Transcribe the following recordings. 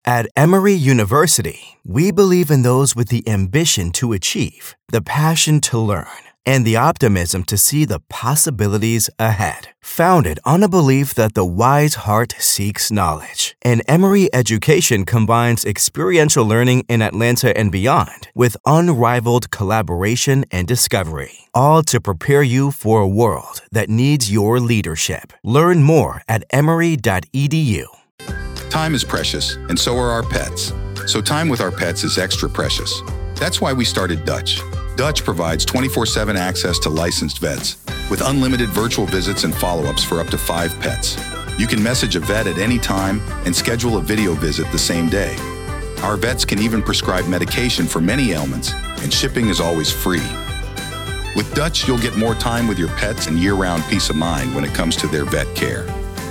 At Emory University, we believe in those with the ambition to achieve, the passion to learn, and the optimism to see the possibilities ahead. Founded on a belief that the wise heart seeks knowledge, and Emory education combines experiential learning in Atlanta and beyond with unrivaled collaboration and discovery, all to prepare you for a world that needs your leadership. Learn more at emory.edu. Time is precious, and so are our pets. So time with our pets is extra precious. That's why we started Dutch. Dutch provides 24/7 access to licensed vets with unlimited virtual visits and follow-ups for up to 5 pets. You can message a vet at any time and schedule a video visit the same day. Our vets can even prescribe medication for many ailments, and shipping is always free. With Dutch, you'll get more time with your pets and year-round peace of mind when it comes to their vet care.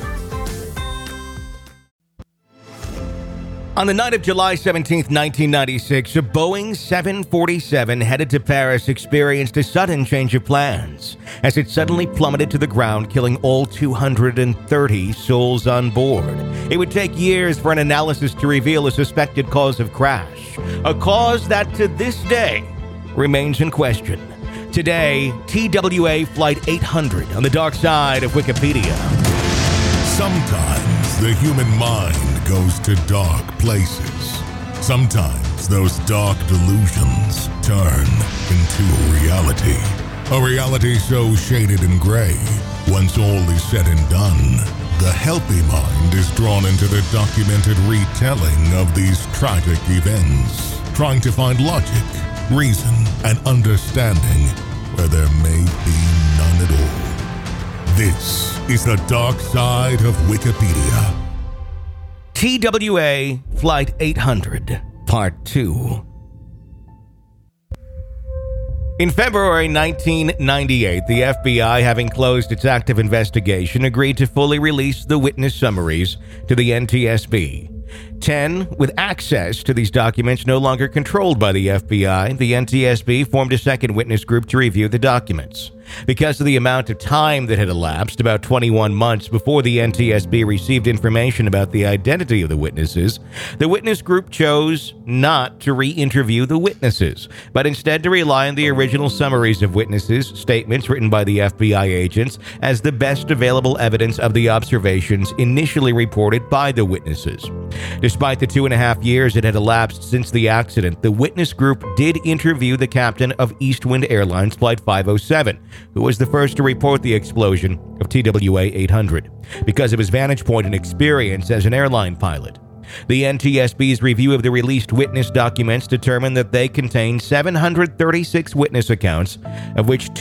On the night of July 17, 1996, a Boeing 747 headed to Paris experienced a sudden change of plans as it suddenly plummeted to the ground, killing all 230 souls on board. It would take years for an analysis to reveal a suspected cause of crash, a cause that to this day remains in question. Today, TWA Flight 800 on the dark side of Wikipedia. Sometimes the human mind goes to dark places. Sometimes those dark delusions turn into a reality so shaded in gray. Once all is said and done, the healthy mind is drawn into the documented retelling of these tragic events, trying to find logic, reason, and understanding where there may be none at all. This is the dark side of Wikipedia. TWA Flight 800, Part 2. In February 1998, the FBI, having closed its active investigation, agreed to fully release the witness summaries to the NTSB. 10, with access to these documents no longer controlled by the FBI, the NTSB formed a second witness group to review the documents. Because of the amount of time that had elapsed, about 21 months before the NTSB received information about the identity of the witnesses, the witness group chose not to re-interview the witnesses, but instead to rely on the original summaries of witnesses' statements written by the FBI agents as the best available evidence of the observations initially reported by the witnesses. Despite the 2.5 years that had elapsed since the accident, the witness group did interview the captain of Eastwind Airlines Flight 507, who was the first to report the explosion of TWA 800, because of his vantage point and experience as an airline pilot. The NTSB's review of the released witness documents determined that they contained 736 witness accounts, of which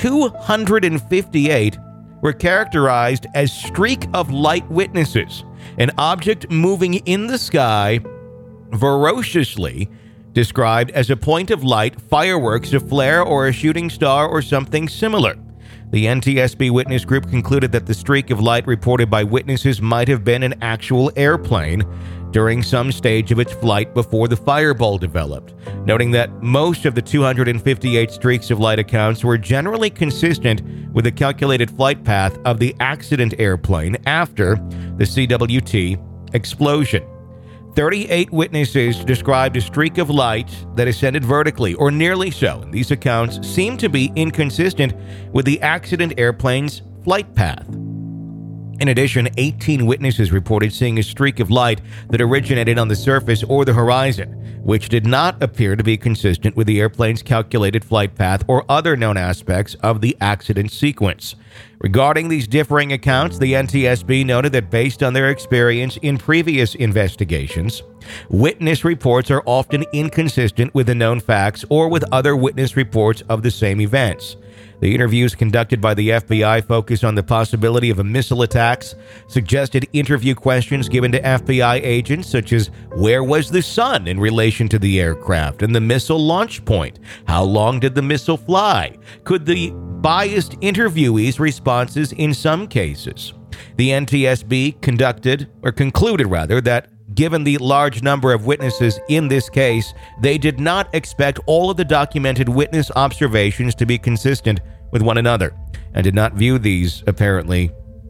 258 were characterized as streak-of-light witnesses, an object moving in the sky ferociously, described as a point of light, fireworks, a flare, or a shooting star, or something similar. The NTSB witness group concluded that the streak of light reported by witnesses might have been an actual airplane during some stage of its flight before the fireball developed, noting that most of the 258 streaks of light accounts were generally consistent with the calculated flight path of the accident airplane after the CWT explosion. 38 witnesses described a streak of light that ascended vertically, or nearly so, and these accounts seem to be inconsistent with the accident airplane's flight path. In addition, 18 witnesses reported seeing a streak of light that originated on the surface or the horizon, which did not appear to be consistent with the airplane's calculated flight path or other known aspects of the accident sequence. Regarding these differing accounts, the NTSB noted that based on their experience in previous investigations, witness reports are often inconsistent with the known facts or with other witness reports of the same events. The interviews conducted by the FBI focused on the possibility of a missile attacks, suggested interview questions given to FBI agents such as where was the sun in relation to the aircraft and the missile launch point? How long did the missile fly? Could the biased interviewees' responses in some cases? The NTSB concluded that given the large number of witnesses in this case, they did not expect all of the documented witness observations to be consistent with one another, and did not view these apparently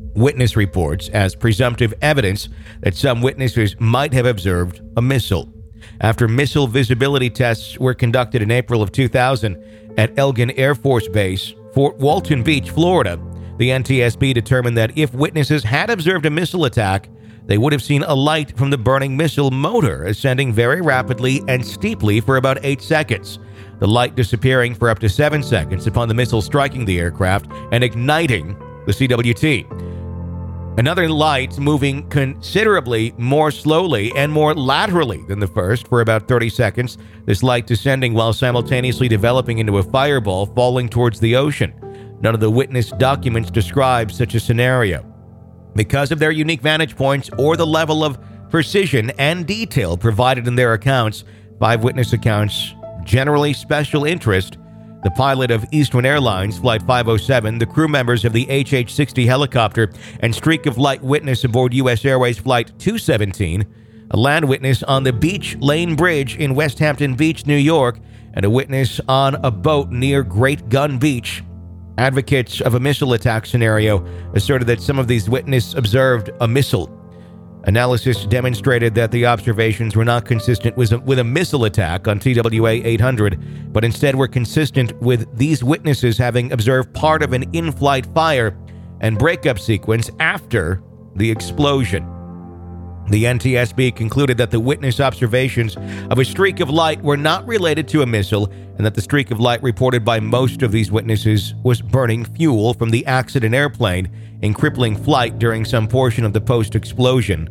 witness reports as presumptive evidence that some witnesses might have observed a missile. After missile visibility tests were conducted in April of 2000 at Eglin Air Force Base, Fort Walton Beach, Florida, the NTSB determined that if witnesses had observed a missile attack, they would have seen a light from the burning missile motor ascending very rapidly and steeply for about 8 seconds, the light disappearing for up to 7 seconds upon the missile striking the aircraft and igniting the CWT. Another light moving considerably more slowly and more laterally than the first for about 30 seconds, this light descending while simultaneously developing into a fireball falling towards the ocean. None of the witness documents describe such a scenario. Because of their unique vantage points or the level of precision and detail provided in their accounts, 5 witness accounts, generally special interest, the pilot of Eastern Airlines Flight 507, the crew members of the HH-60 helicopter, and streak of light witness aboard U.S. Airways Flight 217, a land witness on the Beach Lane Bridge in West Hampton Beach, New York, and a witness on a boat near Great Gun Beach. Advocates of a missile attack scenario asserted that some of these witnesses observed a missile. Analysis demonstrated that the observations were not consistent with a missile attack on TWA 800, but instead were consistent with these witnesses having observed part of an in-flight fire and breakup sequence after the explosion. The NTSB concluded that the witness observations of a streak of light were not related to a missile, and that the streak of light reported by most of these witnesses was burning fuel from the accident airplane in crippling flight during some portion of the post-explosion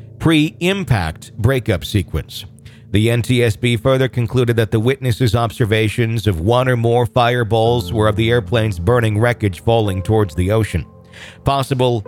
pre-impact breakup sequence. The NTSB further concluded that the witnesses' observations of one or more fireballs were of the airplane's burning wreckage falling towards the ocean. Possible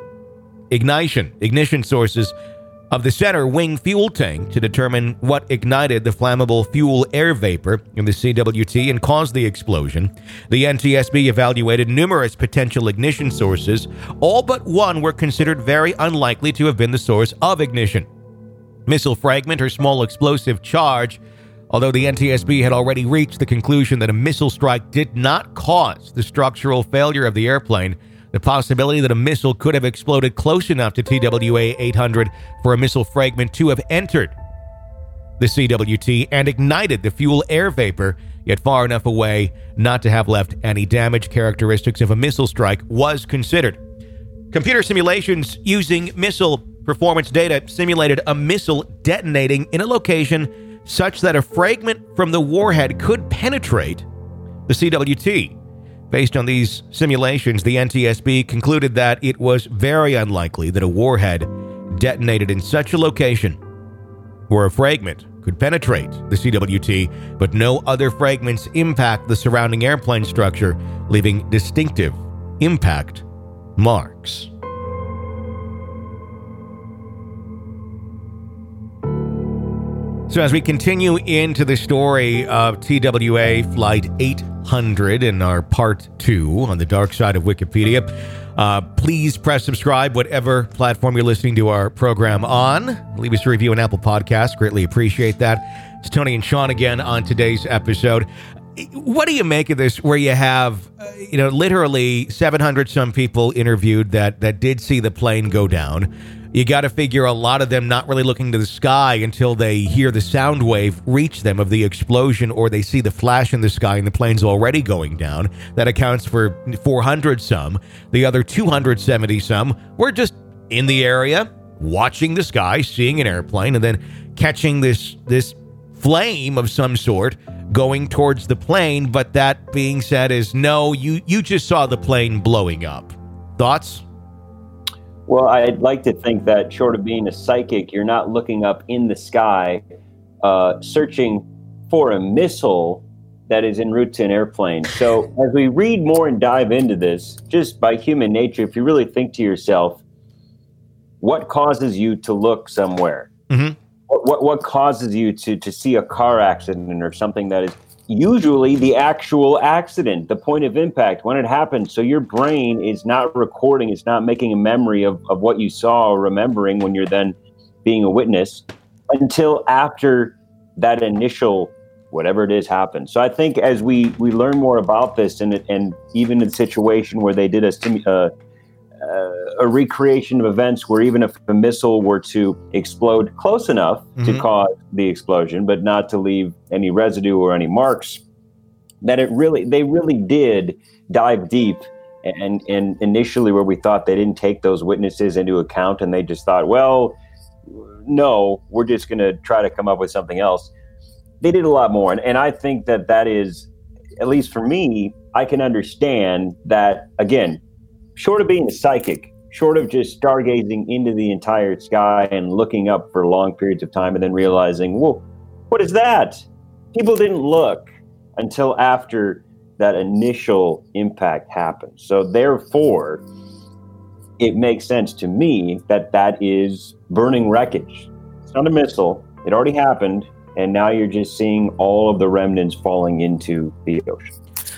ignition sources of the center wing fuel tank to determine what ignited the flammable fuel air vapor in the CWT and caused the explosion. The NTSB evaluated numerous potential ignition sources. All but one were considered very unlikely to have been the source of ignition. Missile fragment or small explosive charge. Although the NTSB had already reached the conclusion that a missile strike did not cause the structural failure of the airplane, the possibility that a missile could have exploded close enough to TWA 800 for a missile fragment to have entered the CWT and ignited the fuel air vapor, yet far enough away not to have left any damage characteristics of a missile strike, was considered. Computer simulations using missile performance data simulated a missile detonating in a location such that a fragment from the warhead could penetrate the CWT. Based on these simulations, the NTSB concluded that it was very unlikely that a warhead detonated in such a location where a fragment could penetrate the CWT, but no other fragments impact the surrounding airplane structure, leaving distinctive impact marks. So as we continue into the story of TWA Flight 800 in our part 2 on the dark side of Wikipedia, please press subscribe, whatever platform you're listening to our program on. Leave us a review on Apple Podcasts. Greatly appreciate that. It's Tony and Sean again on today's episode. What do you make of this where you have, literally 700 some people interviewed that did see the plane go down? You got to figure a lot of them not really looking to the sky until they hear the sound wave reach them of the explosion, or they see the flash in the sky and the plane's already going down. That accounts for 400 some. The other 270 some were just in the area, watching the sky, seeing an airplane, and then catching this flame of some sort going towards the plane. But that being said is, no, you just saw the plane blowing up. Thoughts? Well, I'd like to think that short of being a psychic, you're not looking up in the sky, searching for a missile that is en route to an airplane. So as we read more and dive into this, just by human nature, if you really think to yourself, what causes you to look somewhere? Mm-hmm. What causes you to see a car accident or something that is usually the actual accident, the point of impact, when it happened? So your brain is not recording, it's not making a memory of what you saw or remembering when you're then being a witness until after that initial whatever it is happens. So I think as we learn more about this, and even in the situation where they did a recreation of events where even if a missile were to explode close enough to cause the explosion, but not to leave any residue or any marks, that they really did dive deep. And initially where we thought they didn't take those witnesses into account and they just thought, well, no, we're just going to try to come up with something else. They did a lot more. And I think that is, at least for me, I can understand that, again, short of being a psychic, short of just stargazing into the entire sky and looking up for long periods of time and then realizing, well, what is that? People didn't look until after that initial impact happened. So therefore, it makes sense to me that is burning wreckage. It's not a missile. It already happened. And now you're just seeing all of the remnants falling into the ocean.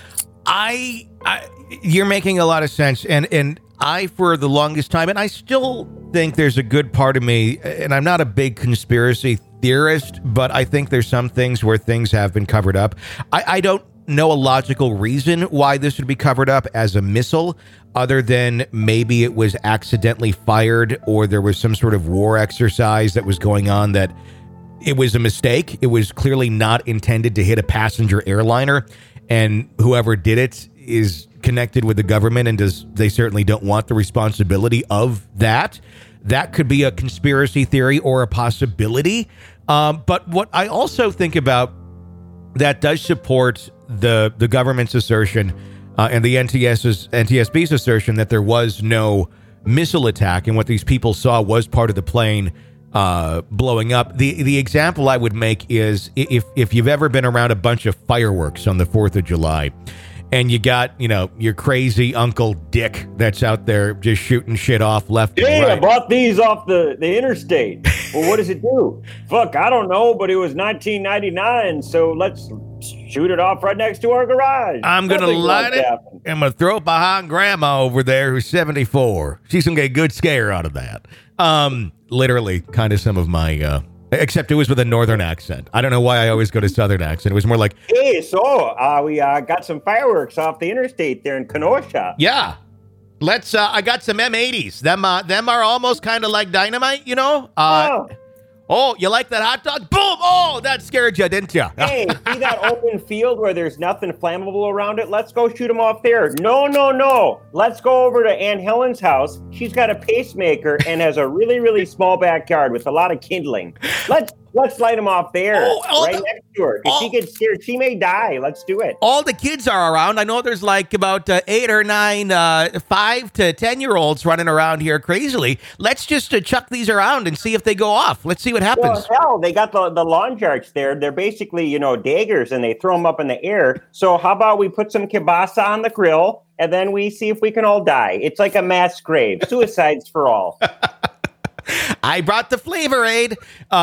You're making a lot of sense. And I, for the longest time, and I still think there's a good part of me, and I'm not a big conspiracy theorist, but I think there's some things where things have been covered up. I don't know a logical reason why this would be covered up as a missile, other than maybe it was accidentally fired or there was some sort of war exercise that was going on that it was a mistake. It was clearly not intended to hit a passenger airliner, and whoever did it is connected with the government, and they certainly don't want the responsibility of that. That could be a conspiracy theory or a possibility. But what I also think about that does support the government's assertion and the NTSB's assertion that there was no missile attack, and what these people saw was part of the plane blowing up. The example I would make is if you've ever been around a bunch of fireworks on the 4th of July, and you got, your crazy Uncle Dick that's out there just shooting shit off left and right. I bought these off the interstate. Well, what does it do? Fuck, I don't know, but it was 1999, so let's shoot it off right next to our garage. I'm going to light it, and I'm going to throw it behind Grandma over there who's 74. She's going to get a good scare out of that. Literally, kind of some of my... except it was with a northern accent. I don't know why I always go to southern accent. It was more like, hey, so we got some fireworks off the interstate there in Kenosha. Yeah. Let's, I got some M80s. Them are almost kind of like dynamite, Oh, you like that hot dog? Boom! Oh, that scared you, didn't you? Hey, see that open field where there's nothing flammable around it? Let's go shoot them off there. No. Let's go over to Aunt Helen's house. She's got a pacemaker and has a really, really small backyard with a lot of kindling. Let's light them off there, next to her. If she gets scared, she may die. Let's do it. All the kids are around. I know there's like about 8 or 9, 5 to 10-year-olds running around here crazily. Let's just chuck these around and see if they go off. Let's see what happens. Well, hell, they got the lawn darts there. They're basically, daggers, and they throw them up in the air. So how about we put some kielbasa on the grill, and then we see if we can all die. It's like a mass grave. Suicides for all. I brought the flavor aid.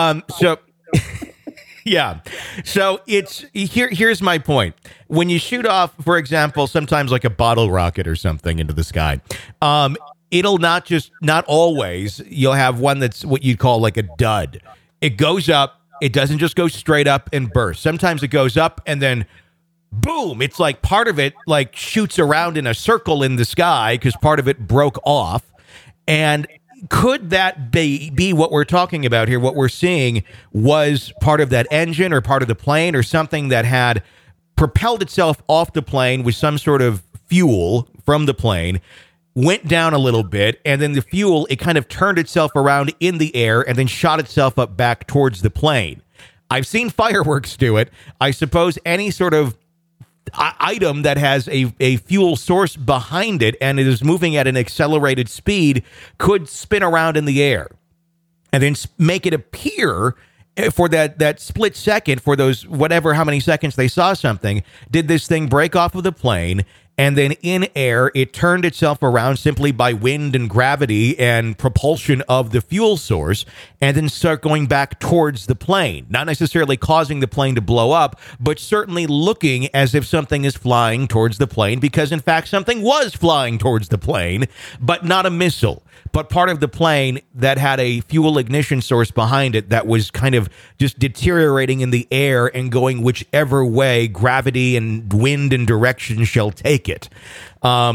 Yeah. So here's my point. When you shoot off, for example, sometimes like a bottle rocket or something into the sky, it'll not always, you'll have one that's what you'd call like a dud. It goes up. It doesn't just go straight up and burst. Sometimes it goes up and then boom. It's like part of it like shoots around in a circle in the sky because part of it broke off. And could that be what we're talking about here? What we're seeing was part of that engine or part of the plane or something that had propelled itself off the plane with some sort of fuel from the plane, went down a little bit, and then the fuel, it kind of turned itself around in the air and then shot itself up back towards the plane. I've seen fireworks do it. I suppose any sort of item that has a fuel source behind it and it is moving at an accelerated speed could spin around in the air and then make it appear for that split second, for those how many seconds they saw something, did this thing break off of the plane, and then in air it turned itself around simply by wind and gravity and propulsion of the fuel source, and then start going back towards the plane, not necessarily causing the plane to blow up, but certainly looking as if something is flying towards the plane, because in fact something was flying towards the plane, but not a missile, but part of the plane that had a fuel ignition source behind it that was kind of just deteriorating in the air and going whichever way gravity and wind and direction shall take it.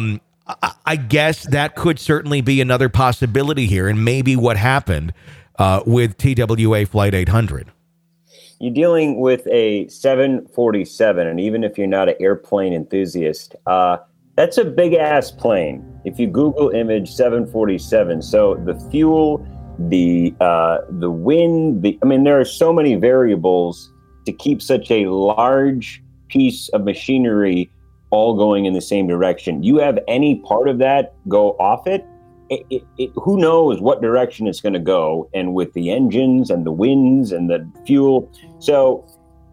I guess that could certainly be another possibility here, and maybe what happened with TWA Flight 800. You're dealing with a 747, and even if you're not an airplane enthusiast, that's a big-ass plane. If you Google image 747, so the fuel, the wind, there are so many variables to keep such a large piece of machinery all going in the same direction. You have any part of that go off it, who knows what direction it's going to go, and with the engines and the winds and the fuel. So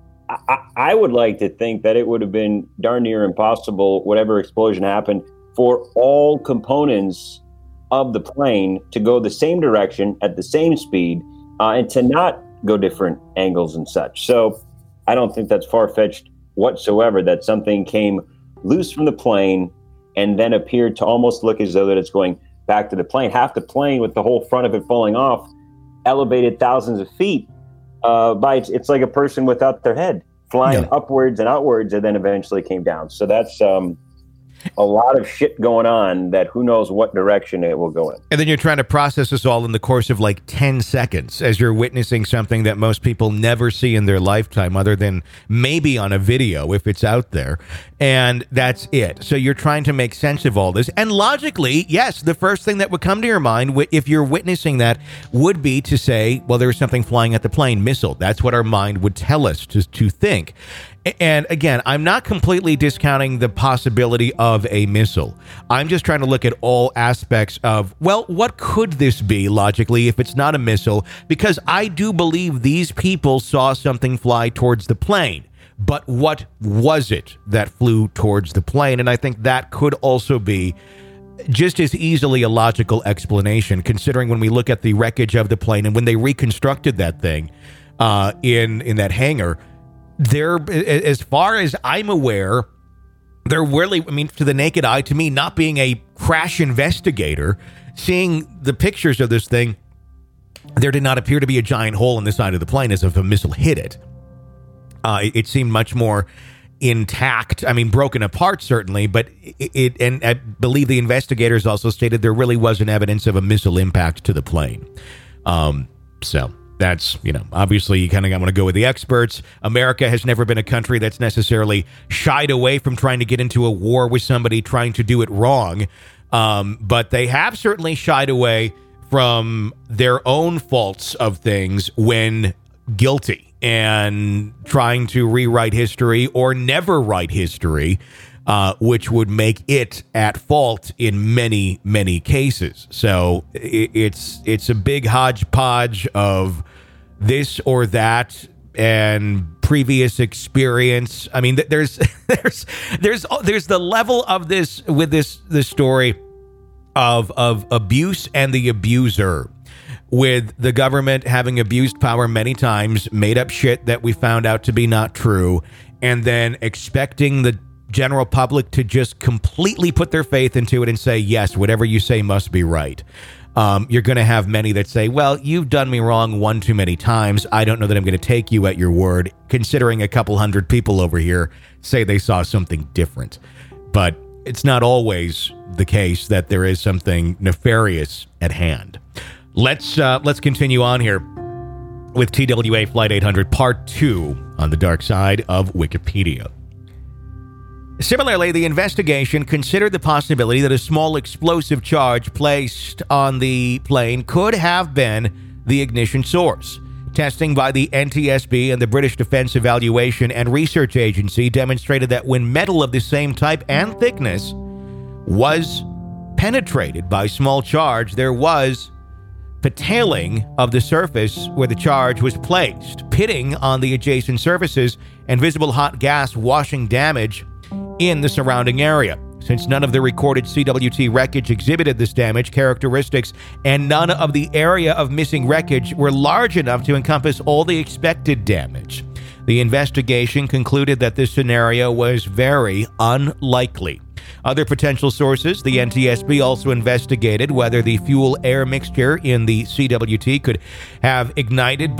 I would like to think that it would have been darn near impossible, whatever explosion happened, for all components of the plane to go the same direction at the same speed and to not go different angles and such. So I don't think that's far-fetched whatsoever that something came loose from the plane and then appeared to almost look as though that it's going back to the plane. Half the plane, with the whole front of it falling off, elevated thousands of feet. It's like a person without their head flying upwards and outwards, and then eventually came down. So that's a lot of shit going on that who knows what direction it will go in. And then you're trying to process this all in the course of like 10 seconds as you're witnessing something that most people never see in their lifetime, other than maybe on a video if it's out there. And that's it. So you're trying to make sense of all this. And logically, yes, the first thing that would come to your mind if you're witnessing that would be to say, well, there's something flying at the plane, missile. That's what our mind would tell us to think. And again, I'm not completely discounting the possibility of a missile. I'm just trying to look at all aspects of, well, what could this be logically if it's not a missile? Because I do believe these people saw something fly towards the plane. But what was it that flew towards the plane? And I think that could also be just as easily a logical explanation, considering when we look at the wreckage of the plane and when they reconstructed that thing in that hangar, there, as far as I'm aware, they're really, to the naked eye, to me, not being a crash investigator, seeing the pictures of this thing, there did not appear to be a giant hole in the side of the plane as if a missile hit it. It seemed much more intact. Broken apart, certainly, but and I believe the investigators also stated there really wasn't evidence of a missile impact to the plane. So that's, obviously you kind of want to go with the experts. America has never been a country that's necessarily shied away from trying to get into a war with somebody trying to do it wrong. But they have certainly shied away from their own faults of things when guilty and trying to rewrite history or never write history, which would make it at fault in many, many cases. So it's a big hodgepodge of this or that and previous experience. There's the level of this with this story of abuse and the abuser, with the government having abused power many times, made up shit that we found out to be not true, and then expecting the general public to just completely put their faith into it and say, yes, whatever you say must be right. You're going to have many that say, well, you've done me wrong one too many times. I don't know that I'm going to take you at your word, considering a couple hundred people over here say they saw something different. But it's not always the case that there is something nefarious at hand. Let's continue on here with TWA Flight 800 Part 2 on the dark side of Wikipedia. Similarly, the investigation considered the possibility that a small explosive charge placed on the plane could have been the ignition source. Testing by the NTSB and the British Defence Evaluation and Research Agency demonstrated that when metal of the same type and thickness was penetrated by small charge, there was petailing of the surface where the charge was placed, pitting on the adjacent surfaces, and visible hot gas washing damage in the surrounding area. Since none of the recorded CWT wreckage exhibited this damage characteristics, and none of the area of missing wreckage were large enough to encompass all the expected damage, the investigation concluded that this scenario was very unlikely. Other potential sources, the NTSB also investigated whether the fuel-air mixture in the CWT could have ignited by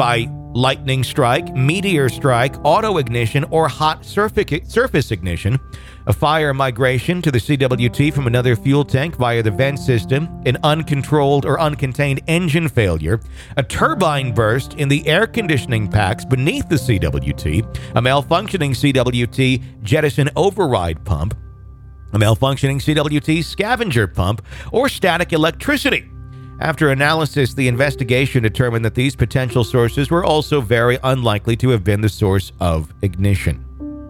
lightning strike, meteor strike, auto ignition, or hot surface ignition, a fire migration to the CWT from another fuel tank via the vent system, an uncontrolled or uncontained engine failure, a turbine burst in the air conditioning packs beneath the CWT, a malfunctioning CWT jettison override pump, a malfunctioning CWT scavenger pump, or static electricity. After analysis, the investigation determined that these potential sources were also very unlikely to have been the source of ignition.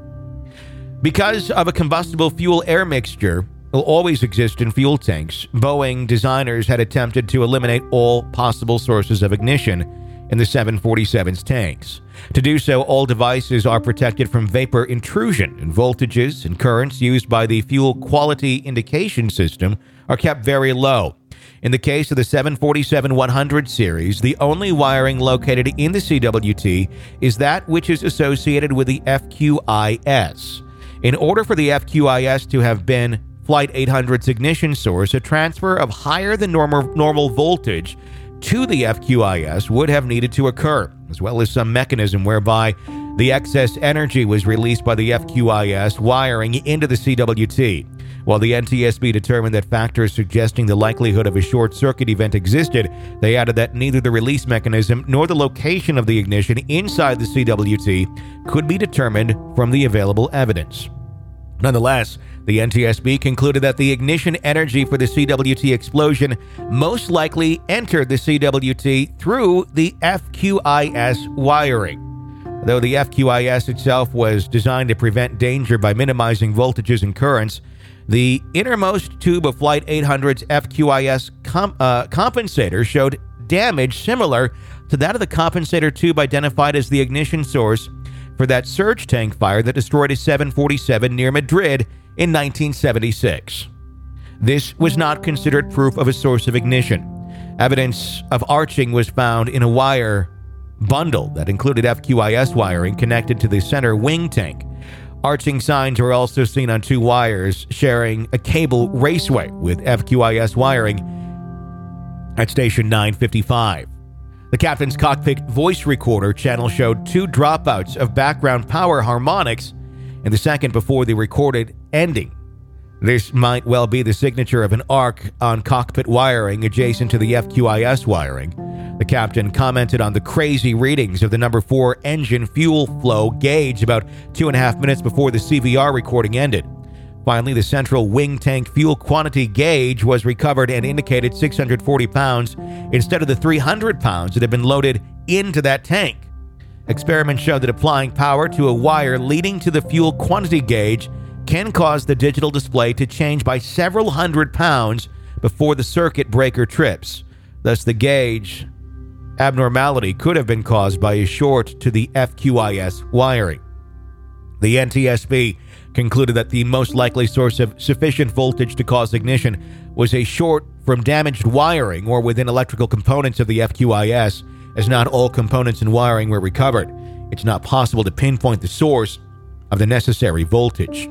Because of a combustible fuel air mixture will always exist in fuel tanks, Boeing designers had attempted to eliminate all possible sources of ignition in the 747's tanks. To do so, all devices are protected from vapor intrusion, and voltages and currents used by the fuel quality indication system are kept very low. In the case of the 747-100 series, the only wiring located in the CWT is that which is associated with the FQIS. In order for the FQIS to have been Flight 800's ignition source, a transfer of higher than normal voltage to the FQIS would have needed to occur, as well as some mechanism whereby the excess energy was released by the FQIS wiring into the CWT. While the NTSB determined that factors suggesting the likelihood of a short circuit event existed, they added that neither the release mechanism nor the location of the ignition inside the CWT could be determined from the available evidence. Nonetheless, the NTSB concluded that the ignition energy for the CWT explosion most likely entered the CWT through the FQIS wiring. Though the FQIS itself was designed to prevent danger by minimizing voltages and currents, the innermost tube of Flight 800's FQIS compensator showed damage similar to that of the compensator tube identified as the ignition source for that surge tank fire that destroyed a 747 near Madrid in 1976. This was not considered proof of a source of ignition. Evidence of arching was found in a wire bundle that included FQIS wiring connected to the center wing tank. Arching signs were also seen on two wires sharing a cable raceway with FQIS wiring at station 955. The captain's cockpit voice recorder channel showed two dropouts of background power harmonics in the second before the recorded ending. This might well be the signature of an arc on cockpit wiring adjacent to the FQIS wiring. The captain commented on the crazy readings of the number 4 engine fuel flow gauge about 2.5 minutes before the CVR recording ended. Finally, the central wing tank fuel quantity gauge was recovered and indicated 640 pounds instead of the 300 pounds that had been loaded into that tank. Experiments showed that applying power to a wire leading to the fuel quantity gauge can cause the digital display to change by several hundred pounds before the circuit breaker trips. Thus, the gauge abnormality could have been caused by a short to the FQIS wiring. The NTSB concluded that the most likely source of sufficient voltage to cause ignition was a short from damaged wiring or within electrical components of the FQIS, as not all components and wiring were recovered. It's not possible to pinpoint the source of the necessary voltage.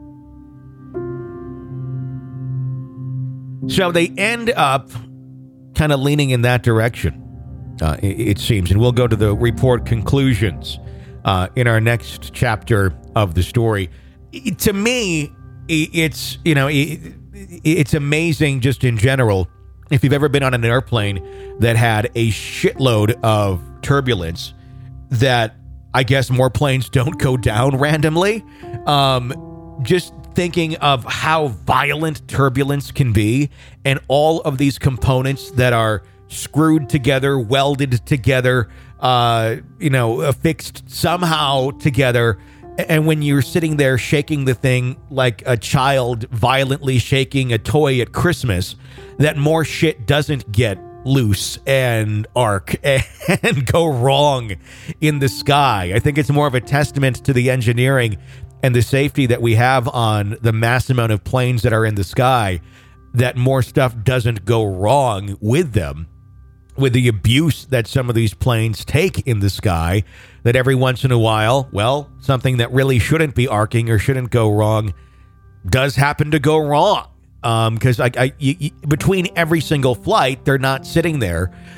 So they end up kind of leaning in that direction, it seems. And we'll go to the report conclusions in our next chapter of the story. To me, it's amazing just in general. If you've ever been on an airplane that had a shitload of turbulence, that I guess more planes don't go down randomly. Just thinking of how violent turbulence can be and all of these components that are screwed together, welded together, affixed somehow together. And when you're sitting there shaking the thing like a child violently shaking a toy at Christmas, that more shit doesn't get loose and arc and go wrong in the sky. I think it's more of a testament to the engineering and the safety that we have on the mass amount of planes that are in the sky, that more stuff doesn't go wrong with them, with the abuse that some of these planes take in the sky, that every once in a while, well, something that really shouldn't be arcing or shouldn't go wrong does happen to go wrong. Because between every single flight, they're not sitting there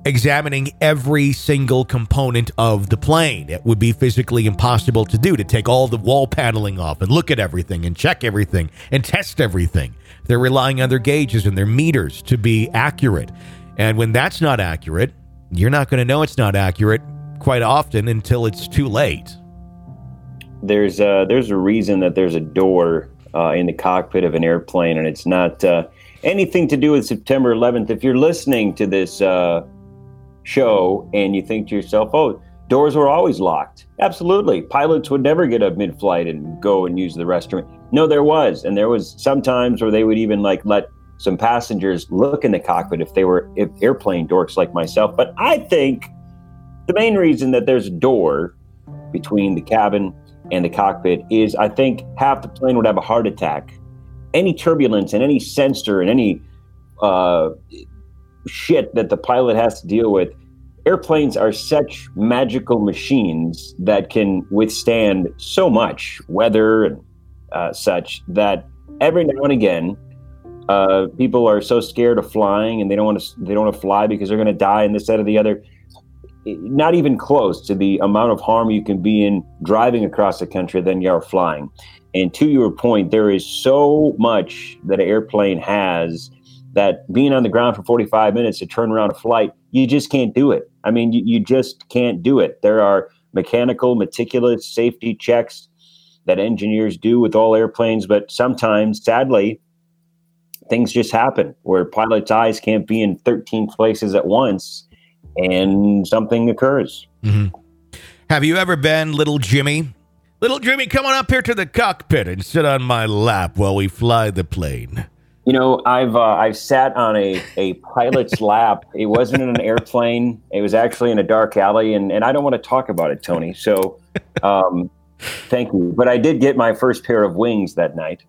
examining every single component of the plane. It would be physically impossible to do, to take all the wall paneling off and look at everything and check everything and test everything. They're relying on their gauges and their meters to be accurate. And when that's not accurate, you're not going to know it's not accurate quite often until it's too late. There's a reason that there's a door in the cockpit of an airplane, and it's not anything to do with September 11th. If you're listening to this show and you think to yourself, oh, doors were always locked. Absolutely. Pilots would never get up mid-flight and go and use the restroom. No, there was. And there was some times where they would even let some passengers look in the cockpit if airplane dorks like myself. But I think the main reason that there's a door between the cabin and the cockpit is I think half the plane would have a heart attack. Any turbulence and any sensor and any shit that the pilot has to deal with. Airplanes are such magical machines that can withstand so much weather and such that every now and again, people are so scared of flying and they don't want to fly because they're going to die and this, that, or the other. Not even close to the amount of harm you can be in driving across the country than you are flying. And to your point, there is so much that an airplane has that being on the ground for 45 minutes to turn around a flight, you just can't do it. I mean, you just can't do it. There are mechanical, meticulous safety checks that engineers do with all airplanes, but sometimes, sadly, things just happen where pilots' eyes can't be in 13 places at once and something occurs. Mm-hmm. Have you ever been little Jimmy? Little Jimmy, come on up here to the cockpit and sit on my lap while we fly the plane. You know, I've sat on a pilot's lap. It wasn't in an airplane. It was actually in a dark alley, and I don't want to talk about it, Tony. So, thank you. But I did get my first pair of wings that night.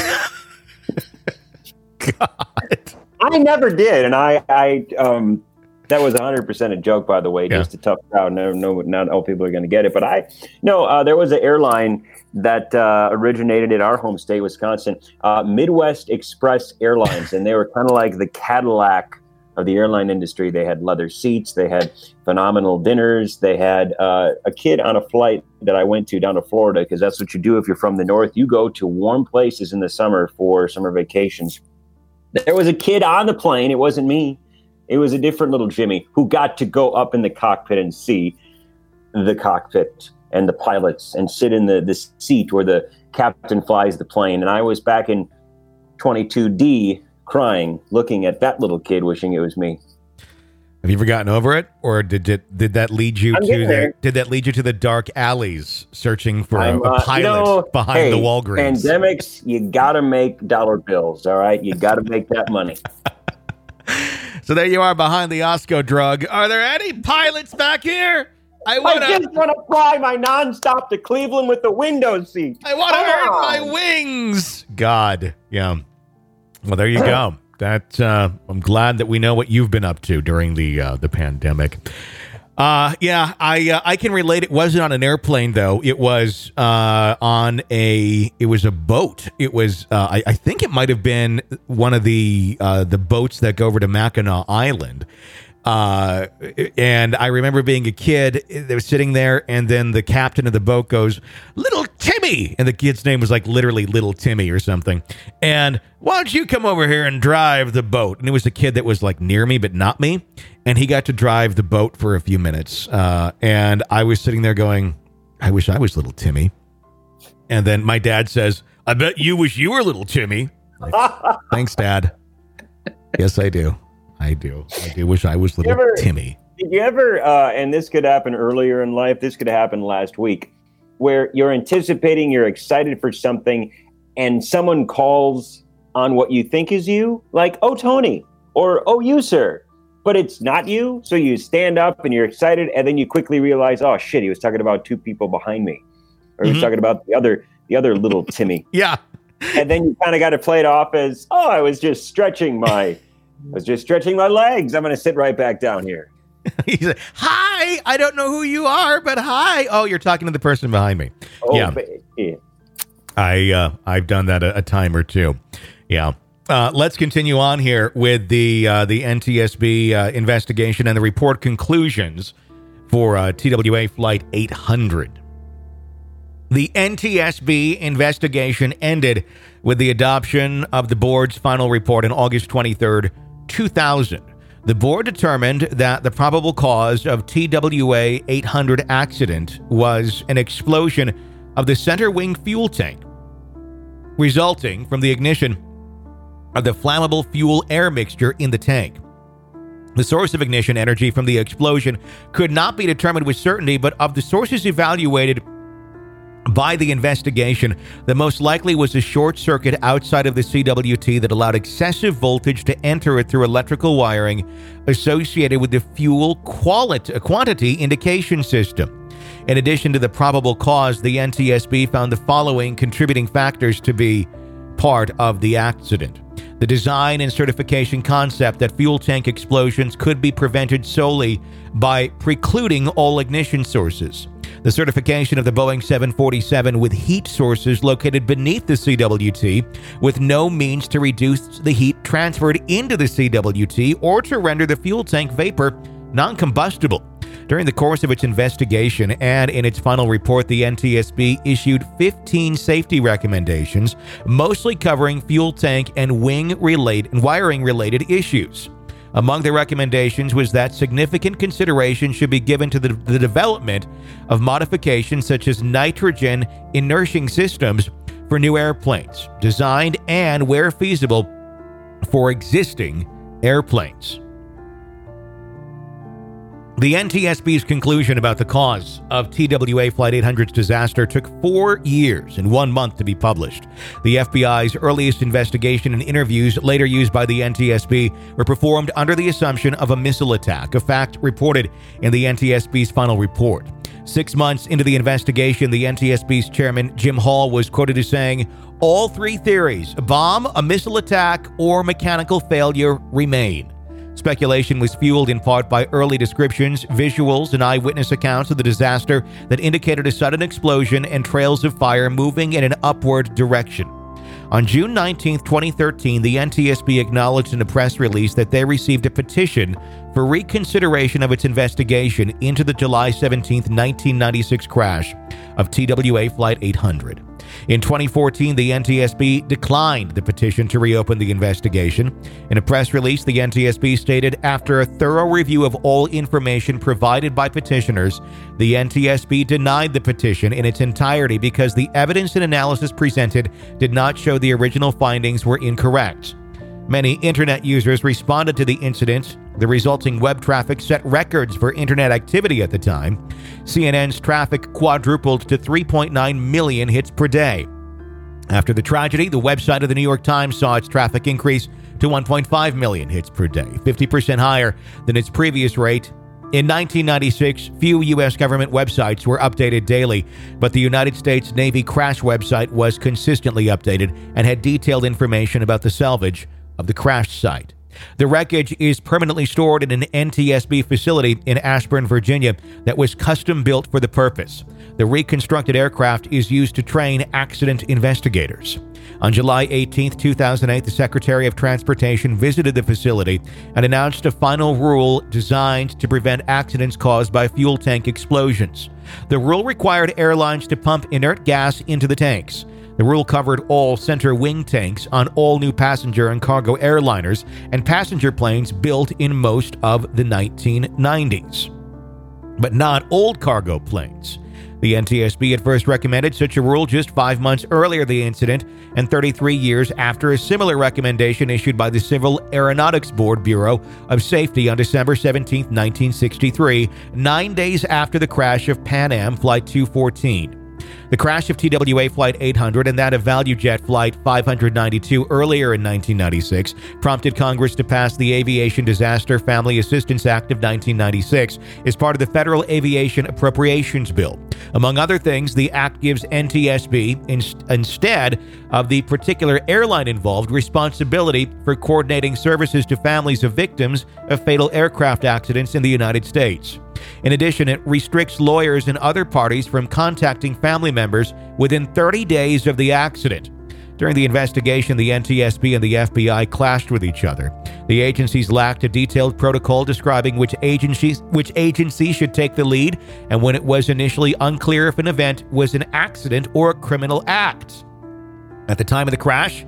God, I never did, and I that was 100% a joke, by the way. Yeah. Just a tough crowd. No, not all people are going to get it. But there was an airline that originated in our home state, Wisconsin, Midwest Express Airlines, and they were kind of like the Cadillac of the airline industry. They had leather seats, they had phenomenal dinners, they had a kid on a flight that I went to down to Florida, because that's what you do if you're from the north. You go to warm places in the summer for summer vacations. There was a kid on the plane. It wasn't me. It was a different little Jimmy who got to go up in the cockpit and see the cockpit and the pilots and sit in the seat where the captain flies the plane. And I was back in 22D crying, looking at that little kid, wishing it was me. have you ever gotten over it, or did that lead you to the dark alleys searching for a pilot behind the Walgreens? Pandemics, you gotta make dollar bills. All right, you gotta make that money. So there you are behind the Osco drug. Are there any pilots back here? I just want to fly my nonstop to Cleveland with the window seat. I want to earn my wings. God, yeah. Well, there you go. I'm glad that we know what you've been up to during the pandemic. I can relate. It wasn't on an airplane though. It was it was a boat. It was I think it might have been one of the boats that go over to Mackinac Island. And I remember being a kid, they were sitting there, and then the captain of the boat goes, "Little Timmy," and the kid's name was like literally Little Timmy or something. And why don't you come over here and drive the boat? And it was a kid that was like near me, but not me. And he got to drive the boat for a few minutes. And I was sitting there going, I wish I was Little Timmy. And then my dad says, "I bet you wish you were Little Timmy." Like, thanks, Dad. Yes, I do. I do wish I was Little Timmy. Did you ever, and this could happen earlier in life, this could happen last week, where you're anticipating, you're excited for something, and someone calls on what you think is you, like, "Oh, Tony," or "Oh, you, sir," but it's not you. So you stand up and you're excited, and then you quickly realize, oh shit, he was talking about two people behind me, or he was talking about the other Little Timmy. Yeah. And then you kind of got to play it off as, oh, I was just stretching my legs. I'm going to sit right back down here. He said, "Hi, I don't know who you are, but hi." Oh, you're talking to the person behind me. Oh, yeah. I've done that a time or two. Yeah. Let's continue on here with the NTSB investigation and the report conclusions for TWA Flight 800. The NTSB investigation ended with the adoption of the board's final report on August 23rd, 2000. The board determined that the probable cause of TWA 800 accident was an explosion of the center wing fuel tank, resulting from the ignition of the flammable fuel-air mixture in the tank. The source of ignition energy from the explosion could not be determined with certainty, but of the sources evaluated by the investigation, the most likely was a short circuit outside of the CWT that allowed excessive voltage to enter it through electrical wiring associated with the fuel quantity indication system. In addition to the probable cause, the NTSB found the following contributing factors to be part of the accident. The design and certification concept that fuel tank explosions could be prevented solely by precluding all ignition sources. The certification of the Boeing 747 with heat sources located beneath the CWT with no means to reduce the heat transferred into the CWT or to render the fuel tank vapor non-combustible. During the course of its investigation and in its final report, the NTSB issued 15 safety recommendations, mostly covering fuel tank and wiring-related issues. Among the recommendations was that significant consideration should be given to the development of modifications such as nitrogen inerting systems for new airplanes, designed and, where feasible, for existing airplanes. The NTSB's conclusion about the cause of TWA Flight 800's disaster took 4 years and 1 month to be published. The FBI's earliest investigation and interviews later used by the NTSB were performed under the assumption of a missile attack, a fact reported in the NTSB's final report. 6 months into the investigation, the NTSB's chairman, Jim Hall, was quoted as saying, "All three theories, a bomb, a missile attack, or mechanical failure, remain." Speculation was fueled in part by early descriptions, visuals, and eyewitness accounts of the disaster that indicated a sudden explosion and trails of fire moving in an upward direction. On June 19, 2013, the NTSB acknowledged in a press release that they received a petition for reconsideration of its investigation into the July 17, 1996 crash of TWA Flight 800. In 2014, the NTSB declined the petition to reopen the investigation. In a press release, the NTSB stated, after a thorough review of all information provided by petitioners, the NTSB denied the petition in its entirety because the evidence and analysis presented did not show the original findings were incorrect. Many internet users responded to the incident. The resulting web traffic set records for internet activity at the time. CNN's traffic quadrupled to 3.9 million hits per day. After the tragedy, the website of the New York Times saw its traffic increase to 1.5 million hits per day, 50% higher than its previous rate. In 1996, few U.S. government websites were updated daily, but the United States Navy crash website was consistently updated and had detailed information about the salvage of the crashed site. The wreckage is permanently stored in an NTSB facility in Ashburn, Virginia, that was custom built for the purpose. The reconstructed aircraft is used to train accident investigators. On July 18, 2008, the Secretary of Transportation visited the facility and announced a final rule designed to prevent accidents caused by fuel tank explosions. The rule required airlines to pump inert gas into the tanks. The rule covered all center wing tanks on all new passenger and cargo airliners and passenger planes built in most of the 1990s, but not old cargo planes. The NTSB at first recommended such a rule just 5 months earlier than the incident and 33 years after a similar recommendation issued by the Civil Aeronautics Board Bureau of Safety on December 17, 1963, 9 days after the crash of Pan Am Flight 214. The crash of TWA Flight 800 and that of ValueJet Flight 592 earlier in 1996 prompted Congress to pass the Aviation Disaster Family Assistance Act of 1996 as part of the Federal Aviation Appropriations Bill. Among other things, the act gives NTSB, instead of the particular airline involved, responsibility for coordinating services to families of victims of fatal aircraft accidents in the United States. In addition, it restricts lawyers and other parties from contacting family members within 30 days of the accident. During the investigation, the NTSB and the FBI clashed with each other. The agencies lacked a detailed protocol describing which agency should take the lead, and when it was initially unclear if an event was an accident or a criminal act. At the time of the crash,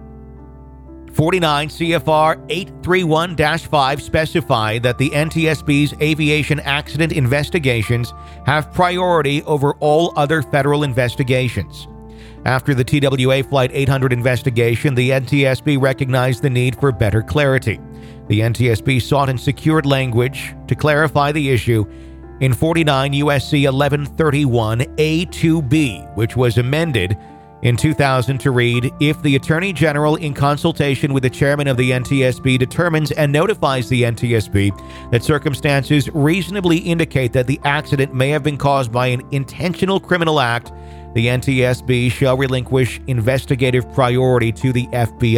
49 CFR 831-5 specify that the NTSB's aviation accident investigations have priority over all other federal investigations. After the TWA Flight 800 investigation, the NTSB recognized the need for better clarity. The NTSB sought and secured language to clarify the issue in 49 U.S.C. 1131 A2B, which was amended in 2000 to read, if the Attorney General, in consultation with the chairman of the NTSB, determines and notifies the NTSB that circumstances reasonably indicate that the accident may have been caused by an intentional criminal act, the NTSB shall relinquish investigative priority to the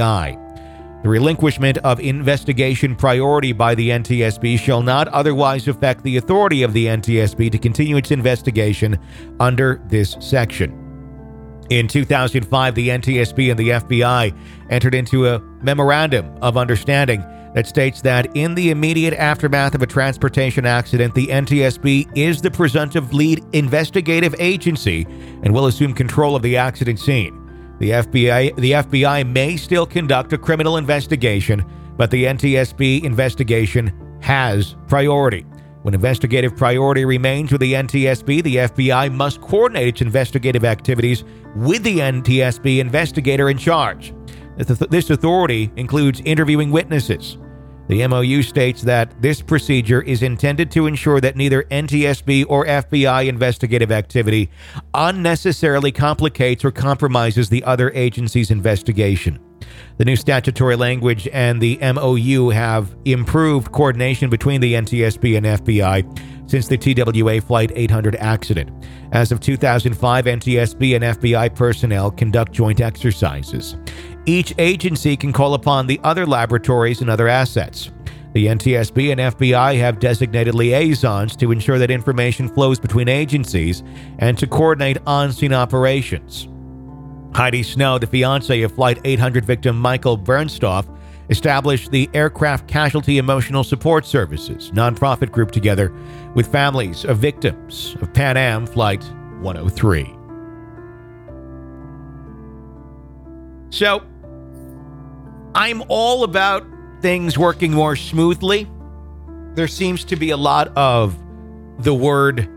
FBI. The relinquishment of investigation priority by the NTSB shall not otherwise affect the authority of the NTSB to continue its investigation under this section. In 2005, the NTSB and the FBI entered into a memorandum of understanding that states that in the immediate aftermath of a transportation accident, the NTSB is the presumptive lead investigative agency and will assume control of the accident scene. The FBI may still conduct a criminal investigation, but the NTSB investigation has priority. When investigative priority remains with the NTSB, the FBI must coordinate its investigative activities with the NTSB investigator in charge. This authority includes interviewing witnesses. The MOU states that this procedure is intended to ensure that neither NTSB or FBI investigative activity unnecessarily complicates or compromises the other agency's investigation. The new statutory language and the MOU have improved coordination between the NTSB and FBI since the TWA Flight 800 accident. As of 2005, NTSB and FBI personnel conduct joint exercises. Each agency can call upon the other laboratories and other assets. The NTSB and FBI have designated liaisons to ensure that information flows between agencies and to coordinate on-scene operations. Heidi Snow, the fiancée of Flight 800 victim Michael Bernstoff, established the Aircraft Casualty Emotional Support Services nonprofit group together with families of victims of Pan Am Flight 103. So, I'm all about things working more smoothly. There seems to be a lot of the word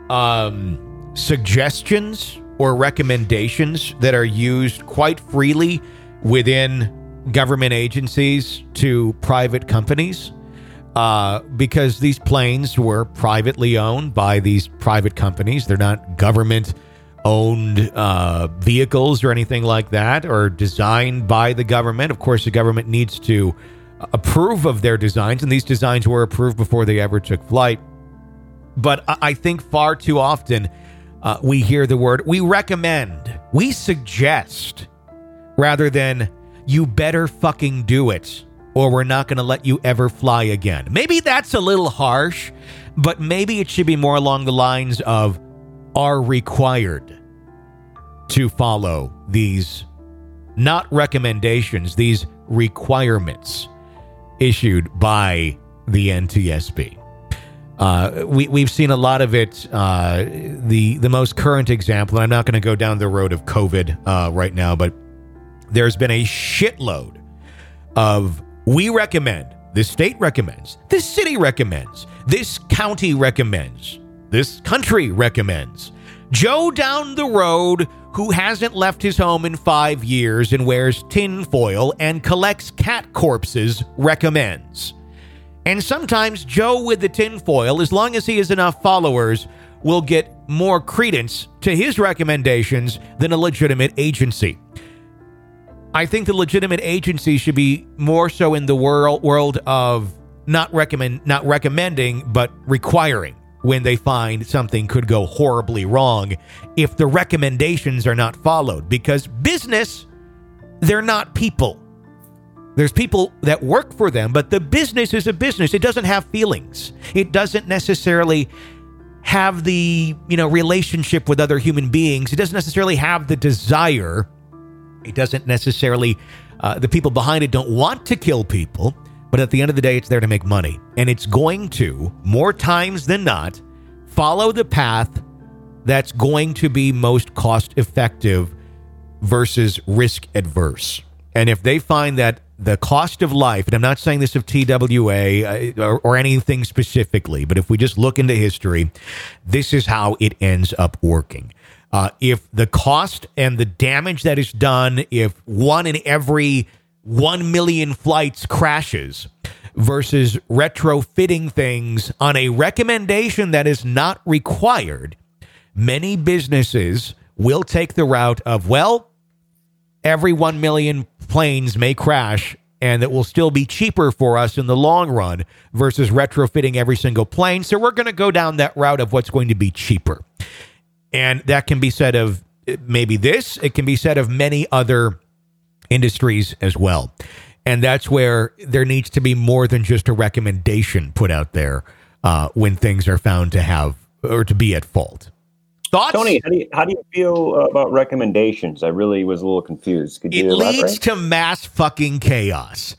suggestions or recommendations that are used quite freely within government agencies to private companies because these planes were privately owned by these private companies. They're not government-owned vehicles or anything like that, or designed by the government. Of course, the government needs to approve of their designs, and these designs were approved before they ever took flight. But I think far too often we hear the word, we recommend, we suggest, rather than you better fucking do it or we're not going to let you ever fly again. Maybe that's a little harsh, but maybe it should be more along the lines of are required to follow these, not recommendations, these requirements issued by the NTSB. We've seen a lot of it. The most current example, and I'm not going to go down the road of COVID right now, but there's been a shitload of we recommend, the state recommends, this city recommends, this county recommends, this country recommends. Joe down the road who hasn't left his home in 5 years and wears tinfoil and collects cat corpses recommends. And sometimes Joe with the tinfoil, as long as he has enough followers, will get more credence to his recommendations than a legitimate agency. I think the legitimate agency should be more so in the world of not recommending, but requiring when they find something could go horribly wrong if the recommendations are not followed. Because business, they're not people. There's people that work for them, but the business is a business. It doesn't have feelings. It doesn't necessarily have the, relationship with other human beings. It doesn't necessarily have the desire It doesn't necessarily, the people behind it don't want to kill people, but at the end of the day, it's there to make money. And it's going to, more times than not, follow the path that's going to be most cost effective versus risk adverse. And if they find that the cost of life, and I'm not saying this of TWA or anything specifically, but if we just look into history, this is how it ends up working. If the cost and the damage that is done, if 1 in every 1 million flights crashes versus retrofitting things on a recommendation that is not required, many businesses will take the route of, well, every 1 million planes may crash, and it will still be cheaper for us in the long run versus retrofitting every single plane. So we're going to go down that route of what's going to be cheaper. And that can be said of maybe this. It can be said of many other industries as well. And that's where there needs to be more than just a recommendation put out there when things are found to have or to be at fault. Thoughts? Tony, how do you feel about recommendations? I really was a little confused. Could you elaborate? It leads to mass fucking chaos.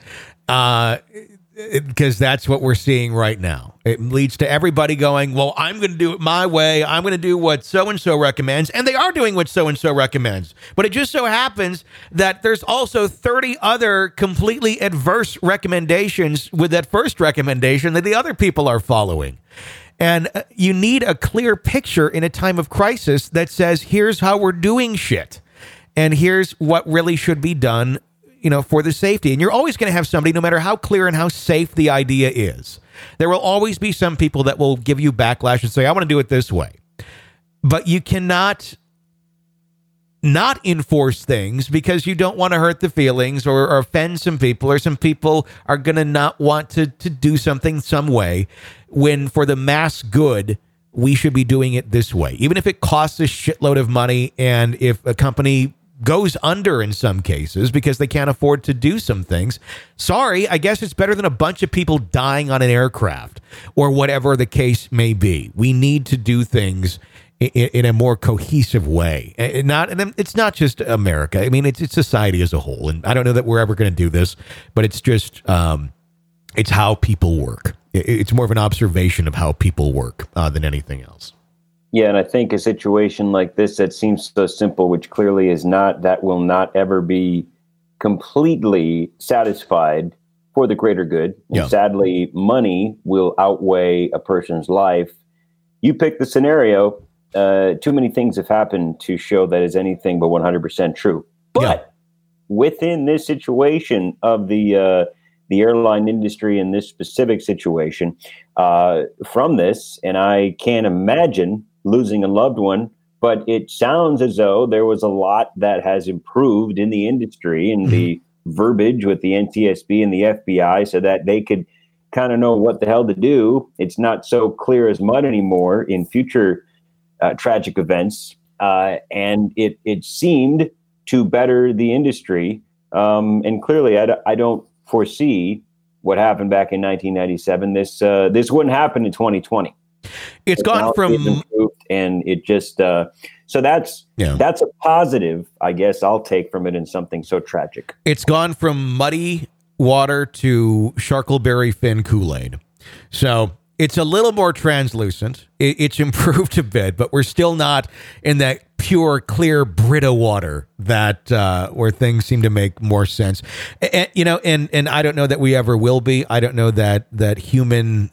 Because that's what we're seeing right now. It leads to everybody going, well, I'm going to do it my way. I'm going to do what so-and-so recommends. And they are doing what so-and-so recommends. But it just so happens that there's also 30 other completely adverse recommendations with that first recommendation that the other people are following. And you need a clear picture in a time of crisis that says, here's how we're doing shit. And here's what really should be done, for the safety. And you're always going to have somebody, no matter how clear and how safe the idea is, there will always be some people that will give you backlash and say, I want to do it this way. But you cannot not enforce things because you don't want to hurt the feelings or offend some people, or some people are going to not want to do something some way, when for the mass good, we should be doing it this way. Even if it costs a shitload of money, and if a company goes under in some cases because they can't afford to do some things. Sorry, I guess it's better than a bunch of people dying on an aircraft or whatever the case may be. We need to do things in a more cohesive way. And it's not just America. I mean, it's society as a whole. And I don't know that we're ever going to do this, but it's just, it's how people work. It's more of an observation of how people work than anything else. Yeah, and I think a situation like this that seems so simple, which clearly is not, that will not ever be completely satisfied for the greater good. And yeah. Sadly, money will outweigh a person's life. You pick the scenario. Too many things have happened to show that is anything but 100% true. But within this situation of the airline industry in this specific situation, from this, and I can't imagine losing a loved one, but it sounds as though there was a lot that has improved in the industry and the verbiage with the NTSB and the FBI so that they could kind of know what the hell to do. It's not so clear as mud anymore in future tragic events. And it seemed to better the industry. And clearly, I don't foresee what happened back in 1997. This wouldn't happen in 2020. It's gone from improved, and it just so that's a positive, I guess I'll take from it in something so tragic. It's gone from muddy water to Sharkleberry Fin Kool-Aid. So it's a little more translucent. It's improved a bit, but we're still not in that pure, clear Brita water that where things seem to make more sense. And, and I don't know that we ever will be. I don't know that human,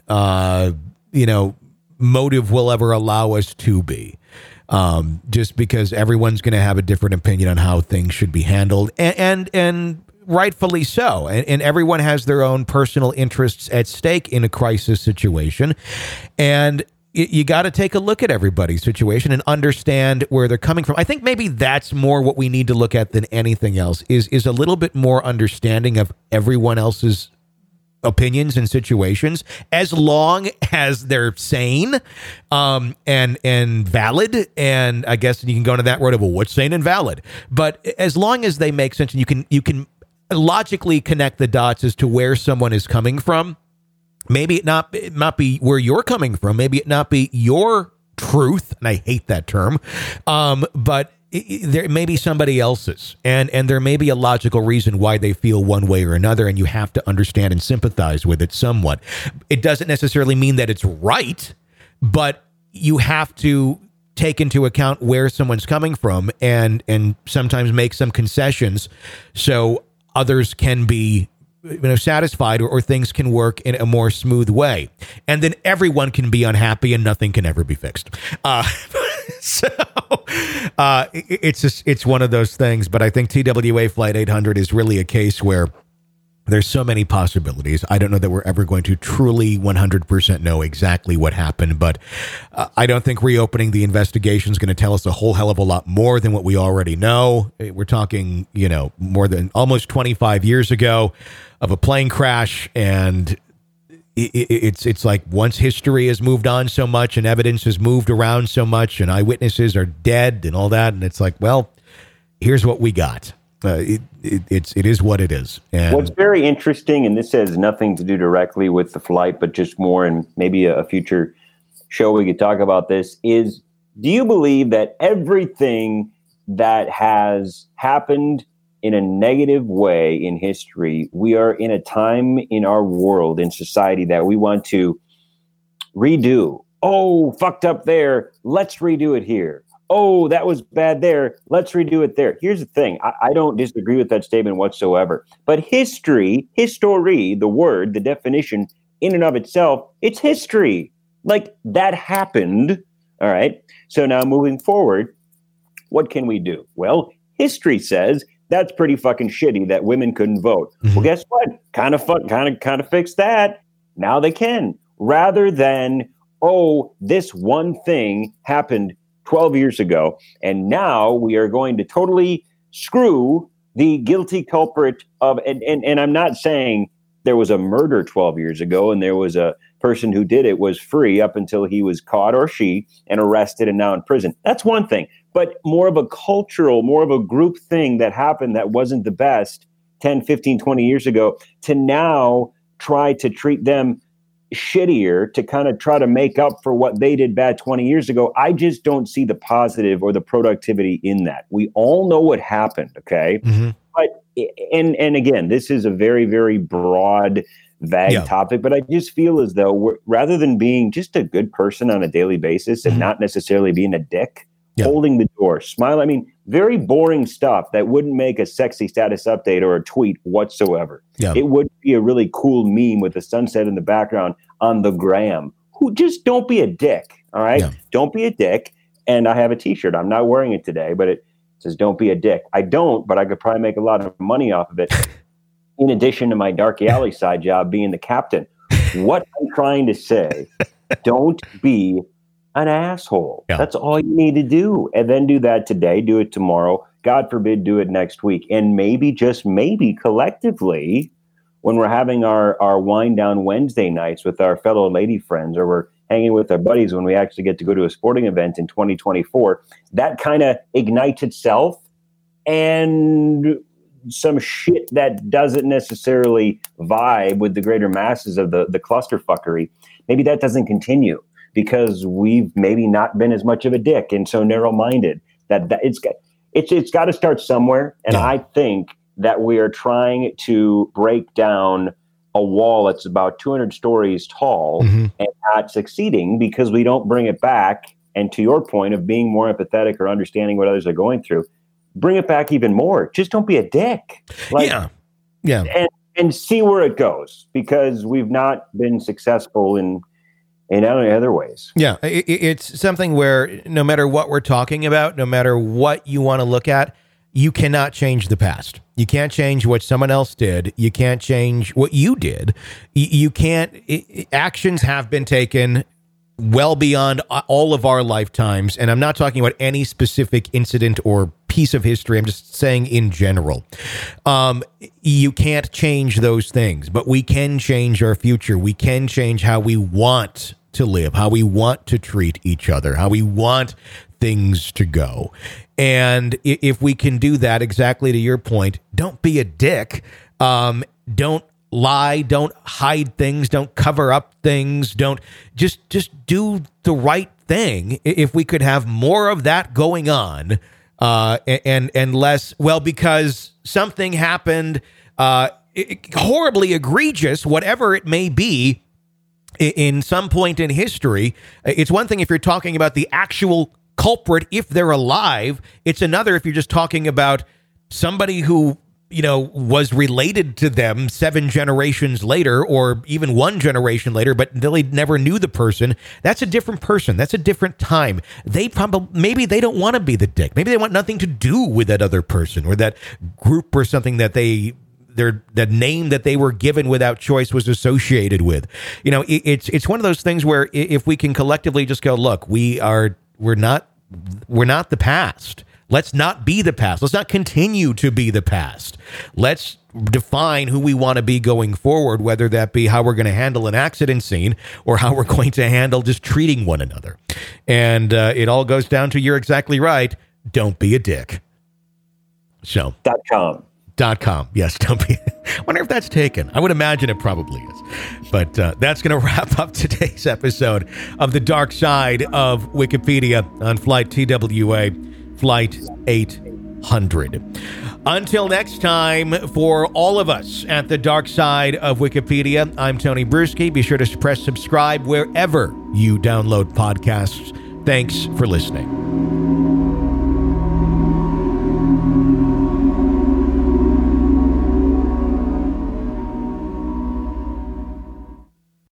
motive will ever allow us to be. Just because everyone's going to have a different opinion on how things should be handled, and rightfully so. And everyone has their own personal interests at stake in a crisis situation. And you got to take a look at everybody's situation and understand where they're coming from. I think maybe that's more what we need to look at than anything else is a little bit more understanding of everyone else's opinions and situations, as long as they're sane and valid. And I guess you can go into that road of, well, what's sane and valid? But as long as they make sense and you can logically connect the dots as to where someone is coming from, maybe it not be where you're coming from, maybe it not be your truth, and I hate that term, but there may be somebody else's, and there may be a logical reason why they feel one way or another, and you have to understand and sympathize with it somewhat. It doesn't necessarily mean that it's right, but you have to take into account where someone's coming from and sometimes make some concessions so others can be satisfied or things can work in a more smooth way. And then everyone can be unhappy and nothing can ever be fixed. It's one of those things, but I think TWA Flight 800 is really a case where there's so many possibilities. I don't know that we're ever going to truly 100% know exactly what happened, but I don't think reopening the investigation is going to tell us a whole hell of a lot more than what we already know. We're talking, more than almost 25 years ago of a plane crash, and it's like once history has moved on so much and evidence has moved around so much and eyewitnesses are dead and all that, and it's like, well, here's what we got. It is what it is. And what's very interesting, and this has nothing to do directly with the flight, but just more, and maybe a future show we could talk about this, is do you believe that everything that has happened in a negative way in history, we are in a time in our world, in society, that we want to redo? Oh, fucked up there. Let's redo it here. Oh, that was bad there. Let's redo it there. Here's the thing. I don't disagree with that statement whatsoever. But history, the word, the definition in and of itself, it's history. Like, that happened. All right. So now moving forward, what can we do? Well, history says that's pretty fucking shitty that women couldn't vote. Mm-hmm. Well, guess what? Kind of fix that. Now they can. Rather than, oh, this one thing happened 12 years ago, and now we are going to totally screw the guilty culprit of, and I'm not saying there was a murder 12 years ago and there was a person who did it was free up until he was caught, or she, and arrested and now in prison. That's one thing, but more of a cultural, more of a group thing that happened that wasn't the best 10, 15, 20 years ago, to now try to treat them shittier, to kind of try to make up for what they did bad 20 years ago. I just don't see the positive or the productivity in that. We all know what happened, okay? Mm-hmm. But and again, this is a very, very broad, vague topic, but I just feel as though rather than being just a good person on a daily basis and not necessarily being a dick, holding the door, smile. I mean, very boring stuff that wouldn't make a sexy status update or a tweet whatsoever. Yeah. It would be a really cool meme with the sunset in the background on the gram. Who just don't be a dick. All right. Yeah. Don't be a dick. And I have a t-shirt. I'm not wearing it today, but it says, don't be a dick. I don't, but I could probably make a lot of money off of it. In addition to my Dark Alley side job being the captain. What I'm trying to say, don't be an asshole. Yeah. That's all you need to do. And then do that today, do it tomorrow. God forbid, do it next week. And maybe, just maybe, collectively, when we're having our wind down Wednesday nights with our fellow lady friends, or we're hanging with our buddies when we actually get to go to a sporting event in 2024, that kind of ignites itself, and some shit that doesn't necessarily vibe with the greater masses of the clusterfuckery, maybe that doesn't continue, because we've maybe not been as much of a dick and so narrow-minded that it's got to start somewhere. And I think that we are trying to break down a wall that's about 200 stories tall and not succeeding because we don't bring it back. And to your point of being more empathetic or understanding what others are going through, bring it back even more. Just don't be a dick. And see where it goes, because we've not been successful in other ways. Yeah, it's something where no matter what we're talking about, no matter what you want to look at, you cannot change the past. You can't change what someone else did. You can't change what you did. You can't. Actions have been taken well beyond all of our lifetimes. And I'm not talking about any specific incident or piece of history. I'm just saying in general. You can't change those things, but we can change our future. We can change how we want to live, how we want to treat each other, how we want things to go. And if we can do that, exactly to your point, don't be a dick. Don't lie, don't hide things, don't cover up things, don't just do the right thing. If we could have more of that going on, and less, well, because something happened horribly egregious, whatever it may be, in some point in history. It's one thing if you're talking about the actual culprit, if they're alive. It's another if you're just talking about somebody who, was related to them 7 generations later, or even 1 generation later, but they never knew the person. That's a different person. That's a different time. Maybe they don't want to be the dick. Maybe they want nothing to do with that other person or that group or something that the name that they were given without choice was associated with. It's one of those things where if we can collectively just go, look, we're not the past. Let's not be the past. Let's not continue to be the past. Let's define who we want to be going forward, whether that be how we're going to handle an accident scene or how we're going to handle just treating one another. And it all goes down to, you're exactly right, don't be a dick. So. .com. Yes, don't be. I wonder if that's taken. I would imagine it probably is. But that's going to wrap up today's episode of The Dark Side of Wikipedia on Flight TWA, Flight 800. Until next time, for all of us at The Dark Side of Wikipedia, I'm Tony Bruschi. Be sure to press subscribe wherever you download podcasts. Thanks for listening.